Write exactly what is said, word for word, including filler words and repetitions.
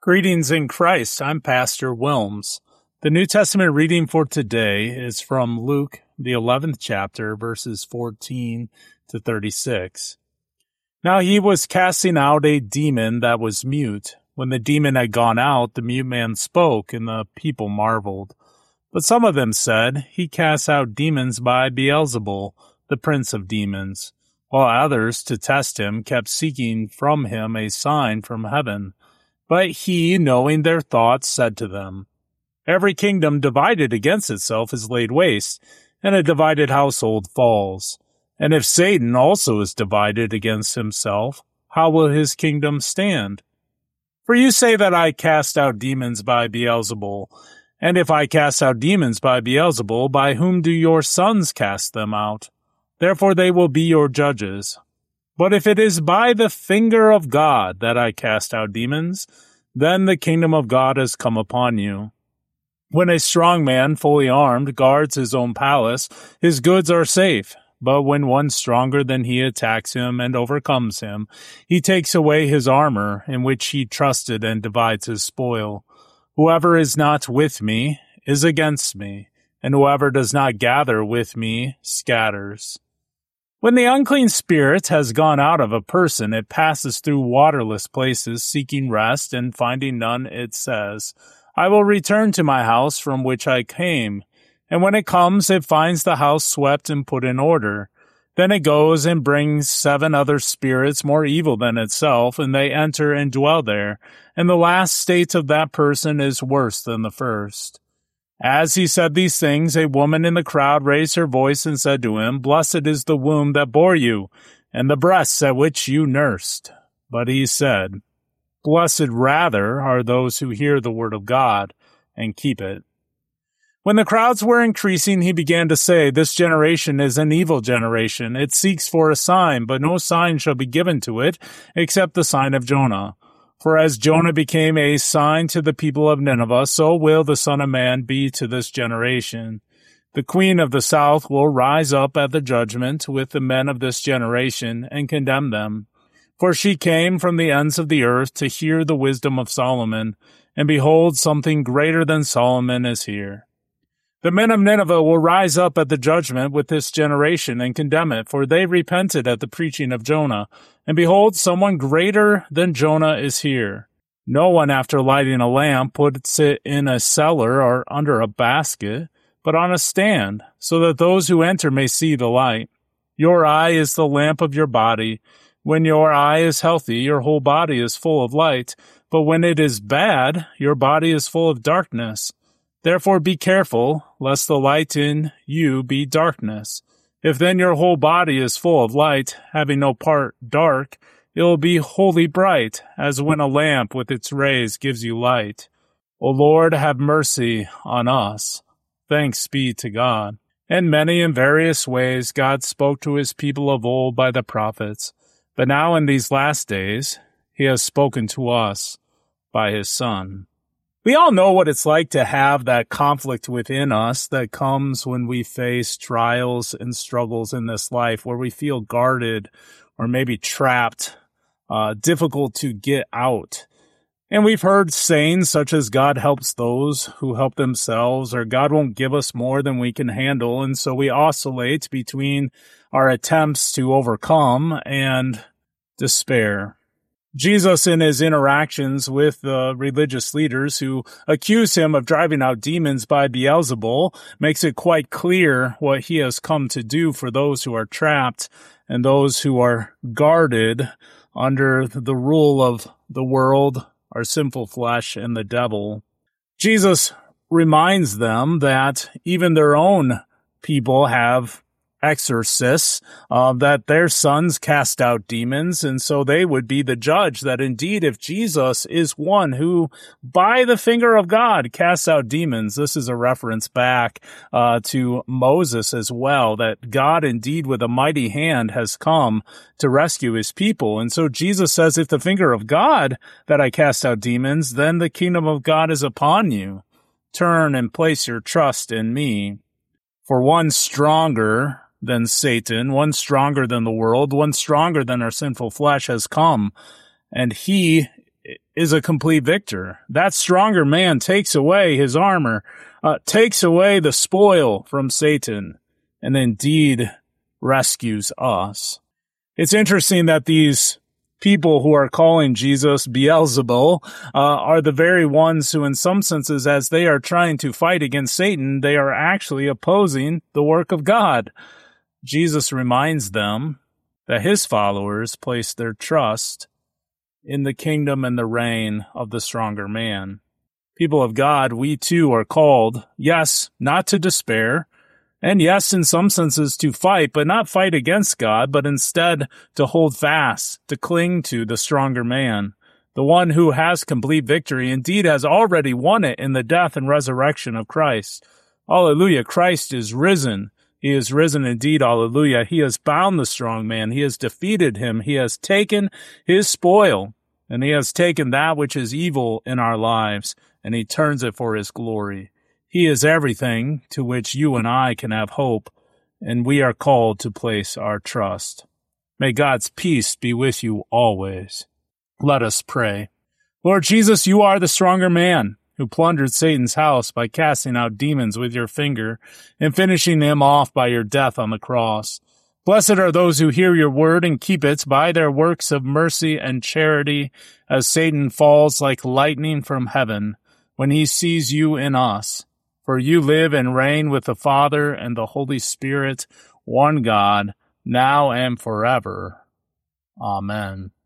Greetings in Christ. I'm Pastor Wilms. The New Testament reading for today is from Luke, the eleventh chapter, verses fourteen to thirty-six. Now he was casting out a demon that was mute. When the demon had gone out, the mute man spoke, and the people marveled. But some of them said, He casts out demons by Beelzebul, the prince of demons. While others, to test him, kept seeking from him a sign from heaven. But he, knowing their thoughts, said to them, Every kingdom divided against itself is laid waste, and a divided household falls. And if Satan also is divided against himself, how will his kingdom stand? For you say that I cast out demons by Beelzebul. And if I cast out demons by Beelzebul, by whom do your sons cast them out? Therefore they will be your judges. But if it is by the finger of God that I cast out demons, then the kingdom of God has come upon you. When a strong man, fully armed, guards his own palace, his goods are safe. But when one stronger than he attacks him and overcomes him, he takes away his armor in which he trusted and divides his spoil. Whoever is not with me is against me, and whoever does not gather with me scatters. When the unclean spirit has gone out of a person, it passes through waterless places, seeking rest, and finding none, it says, I will return to my house from which I came. And when it comes, it finds the house swept and put in order. Then it goes and brings seven other spirits more evil than itself, and they enter and dwell there. And the last state of that person is worse than the first. As he said these things, a woman in the crowd raised her voice and said to him, Blessed is the womb that bore you, and the breasts at which you nursed. But he said, Blessed rather are those who hear the word of God and keep it. When the crowds were increasing, he began to say, This generation is an evil generation. It seeks for a sign, but no sign shall be given to it, except the sign of Jonah. For as Jonah became a sign to the people of Nineveh, so will the Son of Man be to this generation. The queen of the south will rise up at the judgment with the men of this generation and condemn them. For she came from the ends of the earth to hear the wisdom of Solomon, and behold, something greater than Solomon is here. The men of Nineveh will rise up at the judgment with this generation and condemn it, for they repented at the preaching of Jonah. And behold, someone greater than Jonah is here. No one, after lighting a lamp, puts it in a cellar or under a basket, but on a stand, so that those who enter may see the light. Your eye is the lamp of your body. When your eye is healthy, your whole body is full of light. But when it is bad, your body is full of darkness. Therefore be careful, lest the light in you be darkness. If then your whole body is full of light, having no part dark, it will be wholly bright, as when a lamp with its rays gives you light. O Lord, have mercy on us. Thanks be to God. And many and various ways God spoke to his people of old by the prophets. But now in these last days, he has spoken to us by his Son. We all know what it's like to have that conflict within us that comes when we face trials and struggles in this life, where we feel guarded or maybe trapped, uh, difficult to get out. And we've heard sayings such as God helps those who help themselves, or God won't give us more than we can handle. And so we oscillate between our attempts to overcome and despair. Jesus, in his interactions with the religious leaders who accuse him of driving out demons by Beelzebul, makes it quite clear what he has come to do for those who are trapped and those who are guarded under the rule of the world, our sinful flesh, and the devil. Jesus reminds them that even their own people have exorcists, uh, that their sons cast out demons, and so they would be the judge that indeed if Jesus is one who, by the finger of God, casts out demons, this is a reference back uh, to Moses as well, that God indeed with a mighty hand has come to rescue his people. And so Jesus says, if the finger of God that I cast out demons, then the kingdom of God is upon you. Turn and place your trust in me. For one stronger than Satan, one stronger than the world, one stronger than our sinful flesh has come, and he is a complete victor. That stronger man takes away his armor, uh, takes away the spoil from Satan, and indeed rescues us. It's interesting that these people who are calling Jesus Beelzebul uh, are the very ones who, in some senses, as they are trying to fight against Satan, they are actually opposing the work of God. Jesus reminds them that his followers place their trust in the kingdom and the reign of the stronger man. People of God, we too are called, yes, not to despair, and yes, in some senses to fight, but not fight against God, but instead to hold fast, to cling to the stronger man, the one who has complete victory, indeed has already won it in the death and resurrection of Christ. Hallelujah, Christ is risen. He is risen indeed, hallelujah. He has bound the strong man. He has defeated him. He has taken his spoil, and he has taken that which is evil in our lives, and he turns it for his glory. He is everything to which you and I can have hope, and we are called to place our trust. May God's peace be with you always. Let us pray. Lord Jesus, you are the stronger man who plundered Satan's house by casting out demons with your finger and finishing him off by your death on the cross. Blessed are those who hear your word and keep it by their works of mercy and charity, as Satan falls like lightning from heaven when he sees you in us. For you live and reign with the Father and the Holy Spirit, one God, now and forever. Amen.